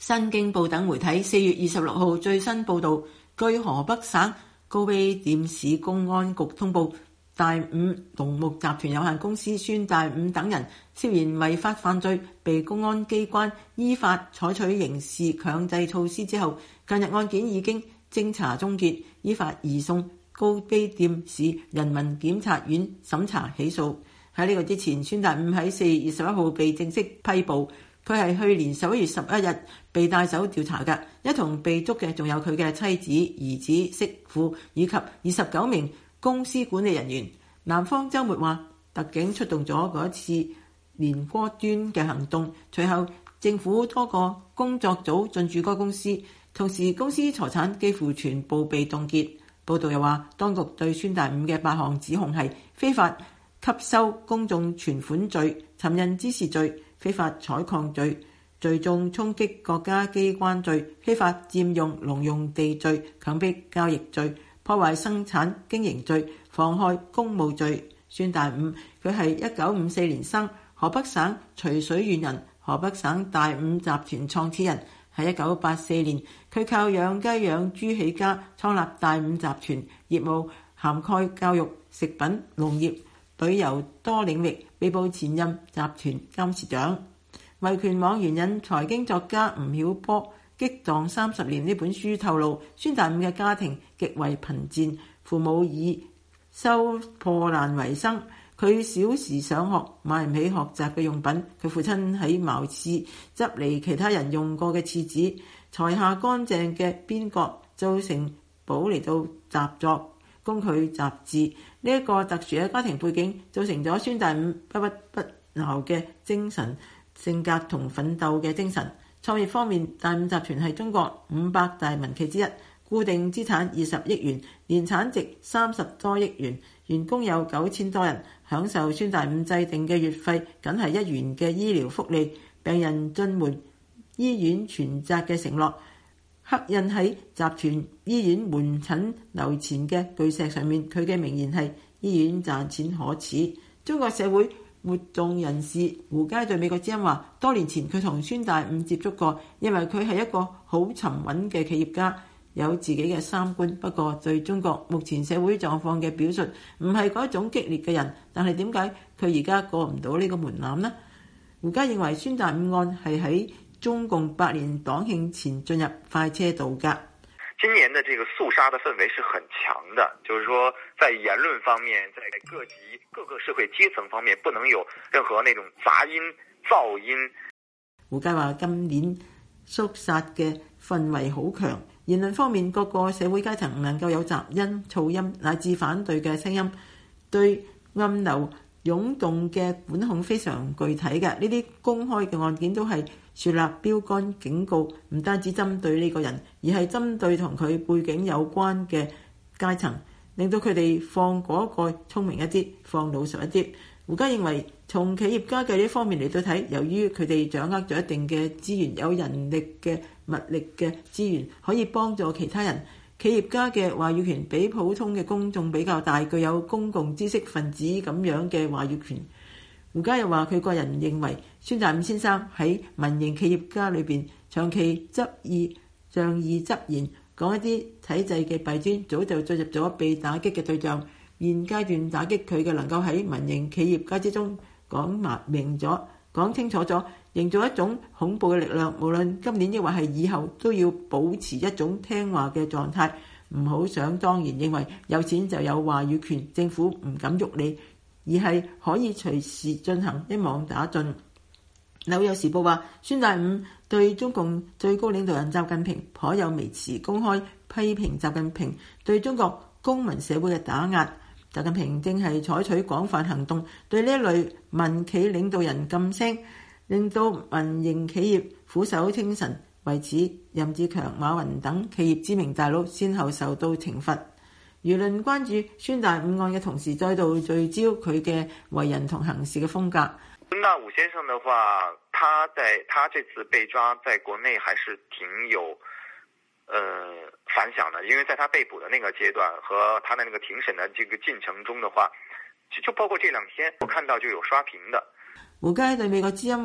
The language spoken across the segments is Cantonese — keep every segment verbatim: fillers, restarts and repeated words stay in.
新京報等媒體四月二十六號最新報導，據河北省高碑店市公安局通報，大五農牧集團有限公司孫大五等人涉嫌違法犯罪，被公安機關依法採取刑事強制措施之後，近日案件已經偵查終結，依法移送高碑店市人民檢察院審查起訴。喺呢個之前，孫大五喺四月二十一號被正式批捕。佢係去年十一月十一日被帶走調查嘅，一同被捉嘅仲有佢嘅妻子、兒子、媳婦以及二十九名公司管理人員。南方週末話，特警出動咗嗰一次連鍋端嘅行動，隨後政府多個工作組進駐該公司，同時公司財產幾乎全部被凍結。報道又話，當局對孫大五嘅八項指控係非法吸收公眾存款罪、尋釁滋事罪、非法採礦罪、聚眾衝擊國家機關罪、非法佔用農用地罪、強迫交易罪、破壞生產經營罪、妨害公務罪。孫大五佢係一九五四年生，河北省隨水縣人，河北省大五集團創始人。喺一九八四年，佢靠養雞養豬起家，創立大五集團，業務涵蓋教育、食品、農業、旅遊多領域，被捕前任集團監事長。維權網援引財經作家吳曉波《激盪三十年》呢本書透露，孫大五嘅家庭極為貧賤，父母以收破爛為生，佢小時上學買唔起學習嘅用品，佢父親喺茅廁執嚟其他人用過嘅廁紙，裁下乾淨嘅邊角做成簿嚟到習作，供佢習字。呢、這、一個特殊嘅家庭背景，造成咗孫大五不屈不撓嘅精神性格同奮鬥嘅精神。創業方面，大五集團係中國五百大民企之一，固定資產二十億元，年產值三十多億元，員工有九千多人，享受孫大五制定嘅月費僅係一元嘅醫療福利，病人進門醫院全責嘅承諾，刻印喺集團醫院門診樓前嘅巨石上面。佢嘅名言係：醫院賺錢可恥。中國社會活動人士胡佳對美國之音話，多年前佢同孫大五接觸過，認為佢係一個好沉穩嘅企業家，有自己嘅三觀。不過對中國目前社會狀況嘅表述唔係嗰種激烈嘅人，但係點解佢而家過唔到呢個門檻呢？胡佳認為孫大五案係喺中共百年黨慶前進入快車道㗎。 今年的這個肅殺的氛圍是很強的，就是說在言論方面，在各級各個社會階層方面，不能有任何那種雜音、噪音。 胡佳話今年肅殺嘅氛圍好強，言論方面各個社會階層唔能夠有雜音、噪音乃至反對嘅聲音，對暗流湧動嘅管控非常具體嘅。呢啲公開嘅案件都係樹立標杆警告，唔單止針對呢個人，而係針對同佢背景有關嘅階層，令到佢哋放嗰個聰明一啲，放老實一啲。胡佳認為，從企業家嘅呢方面嚟到睇，由於佢哋掌握咗一定嘅資源，有人力嘅物力嘅資源，可以幫助其他人。企業家嘅話語權比普通嘅公眾比較大，具有公共知識分子咁樣嘅話語權。胡佳又話，佢個人認為孫大五先生喺民營企業家裏邊長期執意仗義執言，講一啲體制嘅弊端，早就進入咗被打擊嘅對象。現階段打擊佢嘅能夠喺民營企業家之中講明咗、講清楚咗，營造一種恐怖嘅力量。無論今年抑或係以後，都要保持一種聽話嘅狀態，唔好想當然認為有錢就有話語權，政府唔敢喐你，而係可以隨時進行一網打盡。紐約時報話，孫大五對中共最高領導人習近平頗有微詞，公開批評習近平對中國公民社會嘅打壓。習近平正係採取廣泛行動，對呢一類民企領導人噤聲，令到民營企業俯首稱臣。為此，任志強、馬雲等企業知名大佬先後受到懲罰。輿論關注孫大五案嘅同時，再度聚焦佢嘅為人同行事嘅風格。 孫大五先生的話，他在他這次被抓，在國內還是挺有呃反響的，因為在他被捕的那個階段和他的那個庭審的這個進程中的話，就包括這兩天我看到就有刷屏的。 胡佳對美國之音話，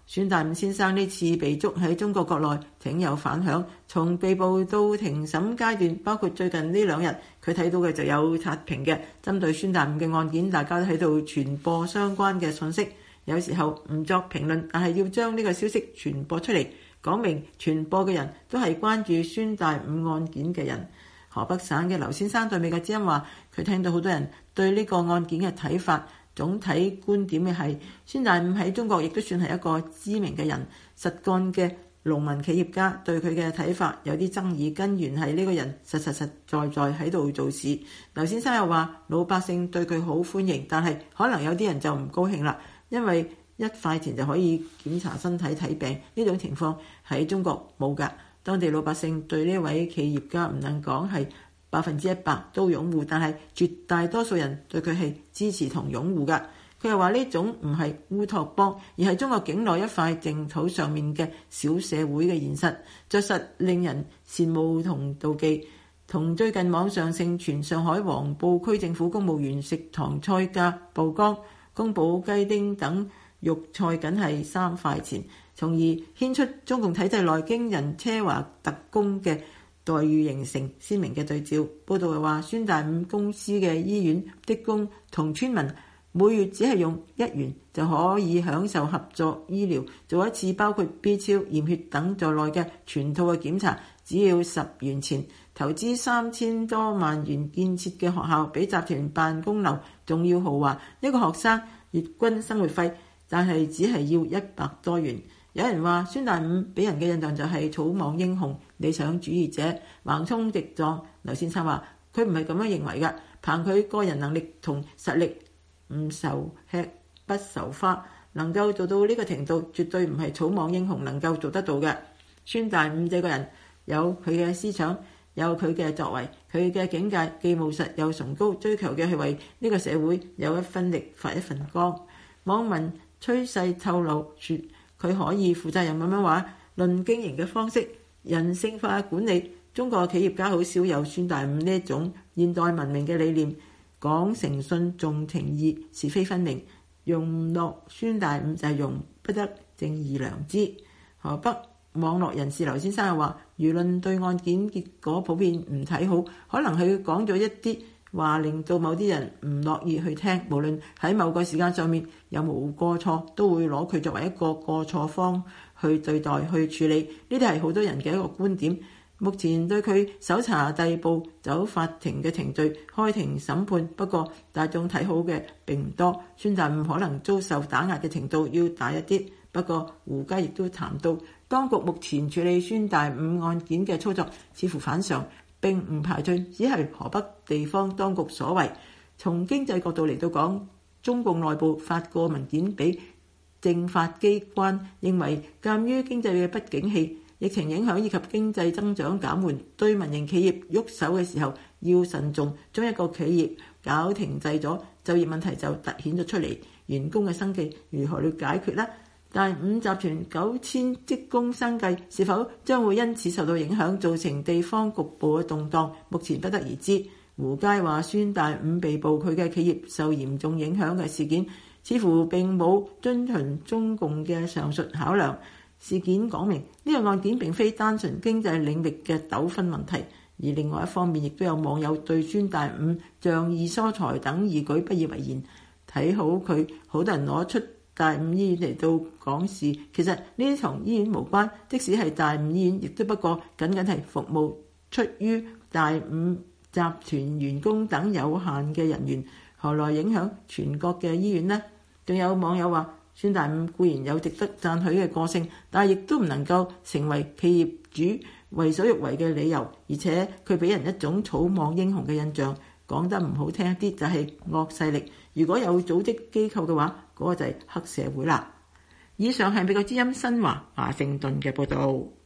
孫大午先生呢次被捉喺中國國內挺有反響，從被捕到庭審階段，包括最近呢兩日，佢睇到嘅就有刷屏嘅針對孫大午嘅案件，大家都喺度傳播相關嘅信息。有時候唔作評論，但係要將呢個消息傳播出嚟，講明傳播嘅人都係關注孫大午案件嘅人。河北省嘅劉先生對美國之音話，佢聽到好多人對呢個案件嘅睇法，總體觀點嘅係孫大午喺中國亦都算係一個知名嘅人，實幹嘅農民企業家，對佢嘅睇法有啲爭議，根源係呢個人實實實在在喺度做事。劉先生又話，老百姓對佢好歡迎，但係可能有啲人就唔高興啦，因為一塊田就可以檢查身體睇病，呢種情況喺中國冇㗎。當地老百姓對呢位企業家唔能講係百分之一百都擁護，但係絕大多數人對佢係支持同擁護㗎。佢又話呢種唔係烏托邦，而係中國境內一塊淨土上面嘅小社會嘅現實，著實令人羨慕同妒忌。同最近網上盛傳上海黃埔區政府公務員食堂菜價曝光，宮保雞丁等肉菜僅係三塊錢，從而牽出中共體制內驚人奢華特工嘅待遇形成鮮明嘅對照。報道又話，孫大午公司嘅醫院職工同村民每月只係用一元就可以享受合作醫療，做一次包括 B 超、驗血等在內嘅全套嘅檢查，只要十元錢。投資三千多萬元建設嘅學校，比集團辦公樓仲要豪華，一個學生月均生活費但係只係要一百多元。有人話孫大午俾人嘅印象就係草莽英雄、理想主義者、橫衝直撞。劉先生話佢唔係咁樣認為㗎，憑佢個人能力同實力，唔愁吃不愁花，能夠做到呢個程度，絕對唔係草莽英雄能夠做得到嘅。孫大午這個人有佢嘅思想，有佢嘅作為，佢嘅境界既務實又崇高，追求嘅係為呢個社會有一分力發一份光。網民趨勢透露說佢可以負責任咁樣話，論經營嘅方式、人性化管理，中國企業家好少有孫大午呢一種現代文明嘅理念，講誠信重情義，是非分明，用落孫大午就係用不得正義良知。河北網絡人士劉先生又話，輿論對案件結果普遍唔睇好，可能佢講咗一啲話令到某啲人唔樂意去聽，無論喺某個時間上面有冇過錯，都會攞佢作為一個過錯方去對待去處理。呢啲係好多人嘅一個觀點。目前對佢搜查逮捕、走法庭嘅程序、開庭審判，不過大眾睇好嘅並唔多。孫大午可能遭受打壓嘅程度要大一啲。不過胡佳亦都談到，當局目前處理孫大午案件嘅操作似乎反常，並唔排除只係河北地方當局所為。從經濟角度嚟到講，中共內部發過文件俾政法機關，認為鑑於經濟嘅不景氣、疫情影響以及經濟增長減緩，對民營企業喐手嘅時候要慎重，將一個企業搞停滯咗，就業問題就突顯咗出嚟，員工嘅生計如何去解決呢？大午集團九千職工生計是否將會因此受到影響，造成地方局部嘅動盪，目前不得而知。胡佳話孫大午被捕，佢嘅企業受嚴重影響嘅事件，似乎並冇遵循中共嘅上述考量。事件講明呢個案件並非單純經濟領域嘅糾紛問題，而另外一方面亦都有網友對孫大午仗義疏財等義舉不以為然，睇好佢，好多人攞出大午醫院嚟到講事，其實呢同醫院無關，即使係大午醫院，亦都不過僅僅係服務出於大午集團員工等有限嘅人員，何來影響全國嘅醫院呢？仲有網友話，孫大午固然有值得讚許嘅個性，但係亦都唔能夠成為企業主為所欲為嘅理由，而且佢俾人一種草莽英雄嘅印象，講得唔好聽一啲就係惡勢力。如果有組織機構嘅話，嗰個就係黑社會啦。以上係美國之音新華華盛頓嘅報導。